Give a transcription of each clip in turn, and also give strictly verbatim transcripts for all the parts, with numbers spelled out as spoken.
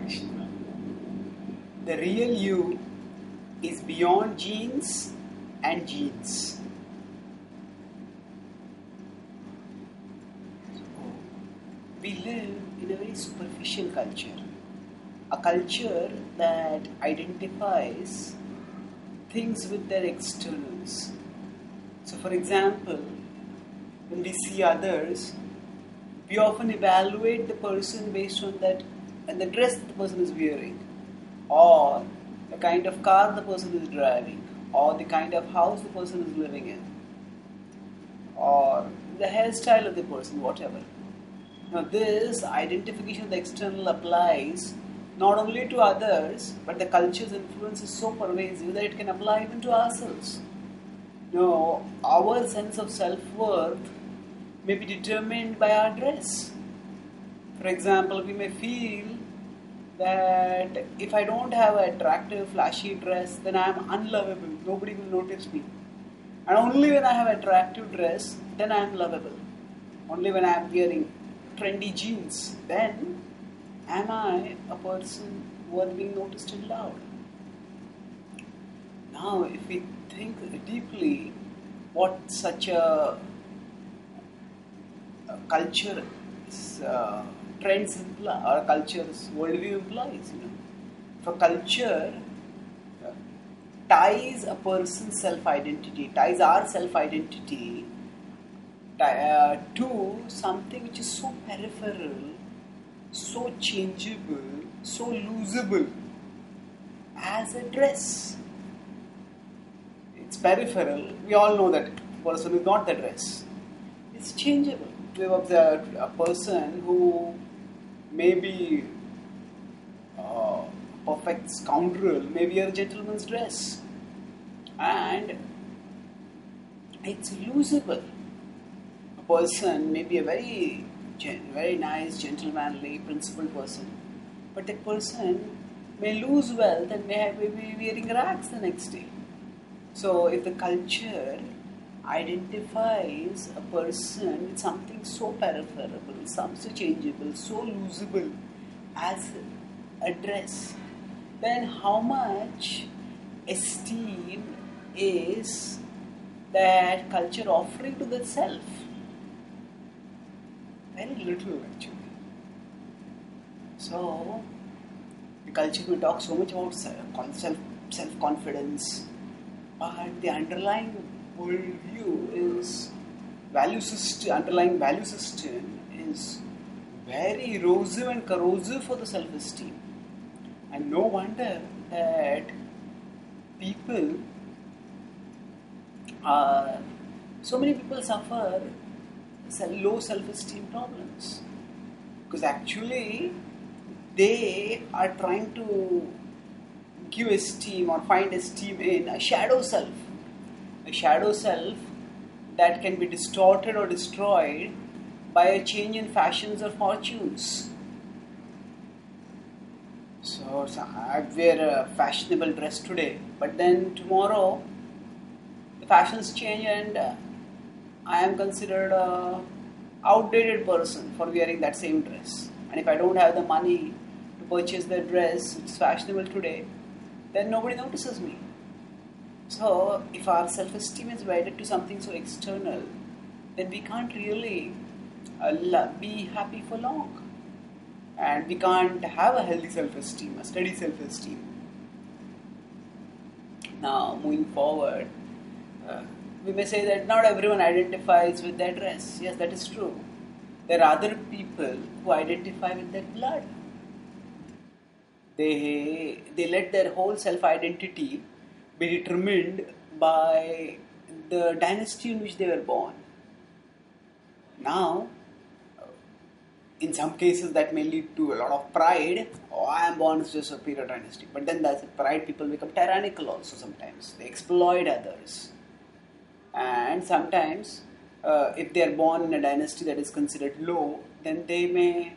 Krishna. The real you is beyond genes and genes. We live in a very superficial culture. A culture that identifies things with their externals. So for example, when we see others, we often evaluate the person based on that and the dress that the person is wearing, or the kind of car the person is driving, or the kind of house the person is living in, or the hairstyle of the person, whatever. Now this identification of the external applies not only to others, but the culture's influence is so pervasive that it can apply even to ourselves. Now, our sense of self-worth may be determined by our dress. For example, we may feel that if I don't have an attractive, flashy dress, then I am unlovable. Nobody will notice me. And only when I have an attractive dress, then I am lovable. Only when I am wearing trendy jeans, then am I a person worth being noticed and loved. Now, if we think deeply what such a, a culture is, uh, trends imply, or culture's worldview implies, you know. If a culture uh, ties a person's self-identity, ties our self-identity uh, to something which is so peripheral, so changeable, so losable as a dress. It's peripheral. We all know that person is not the dress. It's changeable. We have observed a person who may be a perfect scoundrel, may wear a gentleman's dress, and it's losable. A person may be a very very nice, gentlemanly, principled person, but that person may lose wealth and may, have, may be wearing rags the next day. So if the culture identifies a person with something so peripheral, some so changeable, so losable as a dress, then how much esteem is that culture offering to the self? Very little, actually. So, the culture will talk so much about self, self-confidence, but the underlying worldview is value system, underlying value system is very erosive and corrosive for the self-esteem. And no wonder that people are, so many people suffer low self-esteem problems, because actually they are trying to give esteem or find esteem in a shadow self, a shadow self that can be distorted or destroyed by a change in fashions or fortunes. So, so I wear a fashionable dress today, but then tomorrow the fashions change and uh, I am considered a outdated person for wearing that same dress. And if I don't have the money to purchase the dress which is fashionable today, then nobody notices me. So if our self-esteem is wedded to something so external, then we can't really uh, be happy for long. And we can't have a healthy self-esteem, a steady self-esteem. Now, moving forward, uh, we may say that not everyone identifies with their dress. Yes, that is true. There are other people who identify with their blood. They, they let their whole self-identity be determined by the dynasty in which they were born. Now, in some cases that may lead to a lot of pride. Oh, I am born as a superior dynasty. But then that's pride, people become tyrannical also sometimes. They exploit others. And sometimes, uh, if they are born in a dynasty that is considered low, then they may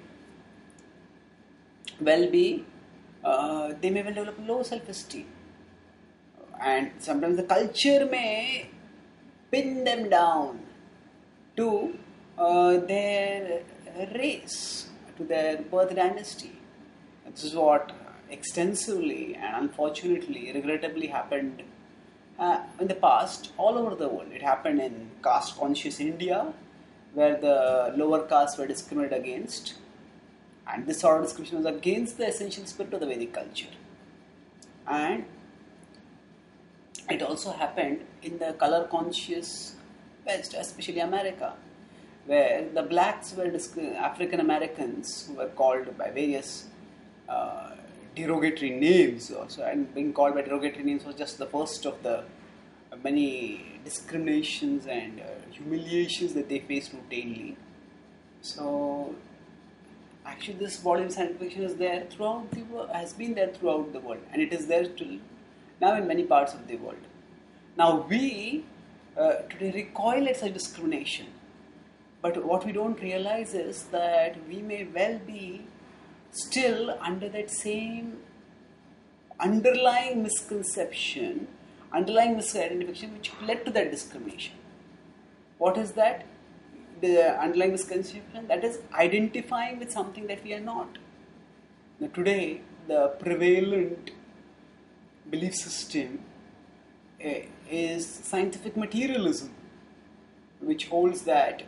well be, uh, they may well develop low self-esteem. And sometimes the culture may pin them down to uh, their race, to their birth dynasty. This is what extensively and unfortunately, regrettably happened uh, in the past all over the world. It happened in caste conscious India, where the lower castes were discriminated against, and this sort of discrimination was against the essential spirit of the Vedic culture. And it also happened in the color conscious West, especially America, where the blacks were disc- African Americans who were called by various uh, derogatory names also, and being called by derogatory names was just the first of the many discriminations and uh, humiliations that they faced routinely. So actually this body of scientific fiction is there throughout the world, has been there throughout the world, and it is there till now in many parts of the world. Now we uh, today recoil at such discrimination, but what we don't realize is that we may well be still under that same underlying misconception, underlying misidentification which led to that discrimination. What is that? The underlying misconception, that is identifying with something that we are not. Now today, the prevalent belief system uh, is scientific materialism, which holds that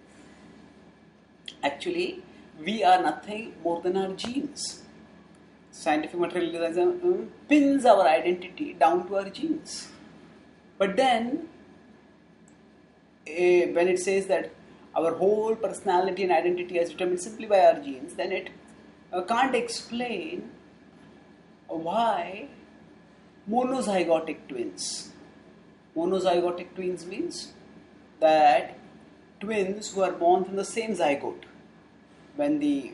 actually we are nothing more than our genes. Scientific materialism pins our identity down to our genes. But then, uh, when it says that our whole personality and identity is determined simply by our genes, then it uh, can't explain why monozygotic twins. Monozygotic twins means that twins who are born from the same zygote, when the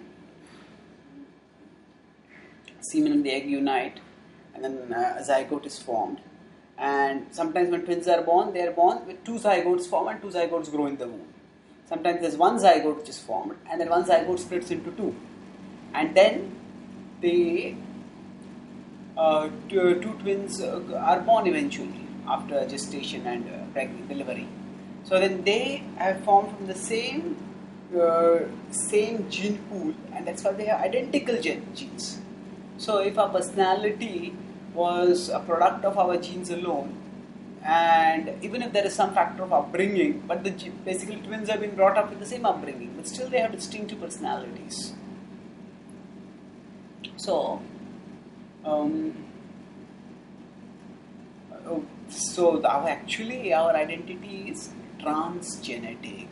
semen and the egg unite and then uh, a zygote is formed, and sometimes when twins are born, they are born with two zygotes formed and two zygotes grow in the womb. Sometimes there's one zygote which is formed and then one zygote splits into two, and then the uh, two, two twins uh, are born eventually after gestation and uh, pregnancy delivery. So then they have formed from the same uh, same gene pool, and that's why they are identical gen- genes. So if our personality was a product of our genes alone, and even if there is some factor of upbringing, but the basically twins have been brought up with the same upbringing, but still they have distinctive personalities. So, um, so the, our, actually our identity is transgenetic,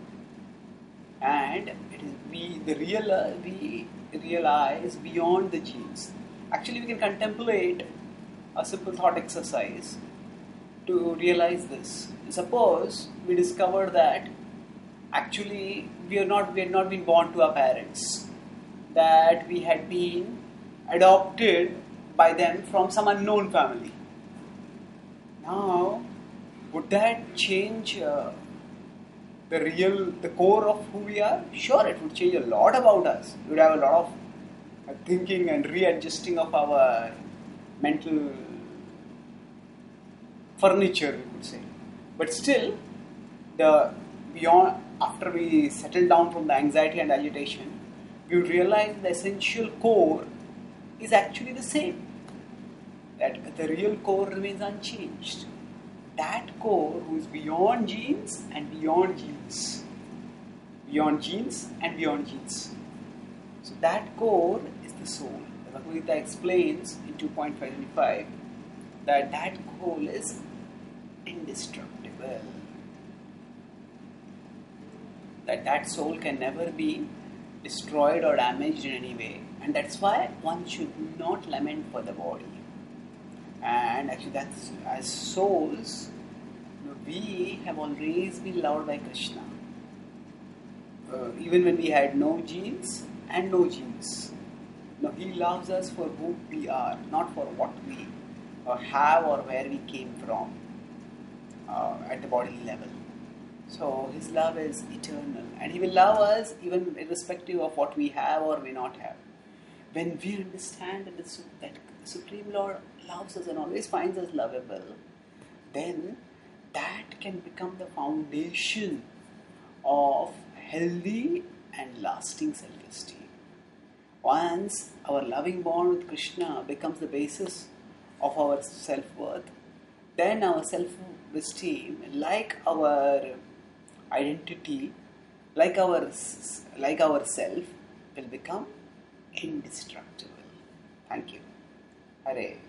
and it is we the real uh, we realize beyond the genes. Actually, we can contemplate a simple thought exercise to realize this. Suppose we discover that actually we are not we had not been born to our parents, that we had been adopted by them from some unknown family. Now, would that change uh, the real, the core of who we are? Sure, it would change a lot about us. We would have a lot of uh, thinking and readjusting of our mental furniture, we could say. But still, the beyond after we settle down from the anxiety and agitation, we would realize the essential core is actually the same. That the real core remains unchanged. That core who is beyond genes and beyond genes. Beyond genes and beyond genes. So that core is the soul. The Bhagavad Gita explains in two point five that that core is indestructible. That that soul can never be destroyed or damaged in any way. And that's why one should not lament for the body. And actually that's, as souls, we have always been loved by Krishna. Uh, even when we had no genes and no genes. No, He loves us for who we are, not for what we uh, have or where we came from uh, at the bodily level. So His love is eternal, and He will love us even irrespective of what we have or may not have. When we understand that the, that the Supreme Lord loves us and always finds us lovable, then that can become the foundation of healthy and lasting self-esteem. Once our loving bond with Krishna becomes the basis of our self-worth, then our self-esteem, like our identity, like our like our self, will become indestructible. Thank you. Hare.